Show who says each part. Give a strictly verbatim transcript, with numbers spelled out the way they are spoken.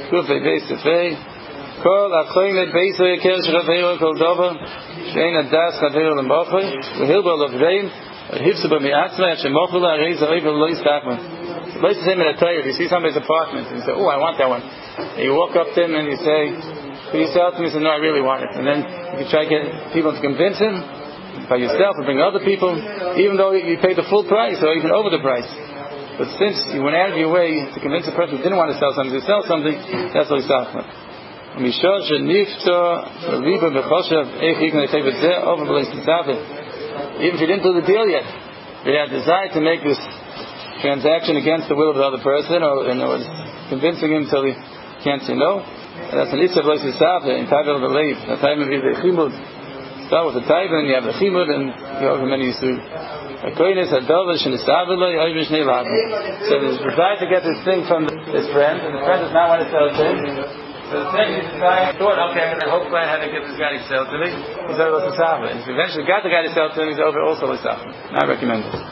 Speaker 1: Kufay Beis Tefei. Kol Achoymed Beis Oyekel Shravero Kol Dover. Shein Adas Chavero Lemochay. V'Hilbol of Reim. Hivseba Mi'atzma Hashem Mochula Areza Oivel Lois Tachman. Lois is him in a Torah. If you see somebody's apartment and you say, oh, I want that one. And you walk up to him and you say, can you sell it to me? He says, no, I really want it. And then you can try to get people to convince him by yourself or bring other people, even though you paid the full price or even over the price. But since you went out of your way to convince a person who didn't want to sell something to sell something, that's what he's talking about. Even if you didn't do the deal yet, you had desire to make this transaction against the will of the other person, or and it was convincing him until he can't say no. That's an Isser Lois Yisaveh in Taiva of the Leiv. The time of the Chimud. Start with the Taiva and you have the Chimud and you have many Yisur. So there's a desire to get this thing from his friend, and the friend does not want to sell it to him. So the thing is, the guy thought, okay, I'm going to hope I have to get this guy to sell it to me. He's over Lois Yisaveh. And if he eventually got the guy to sell it to him, he's over also Lois Yisaveh. I recommend it.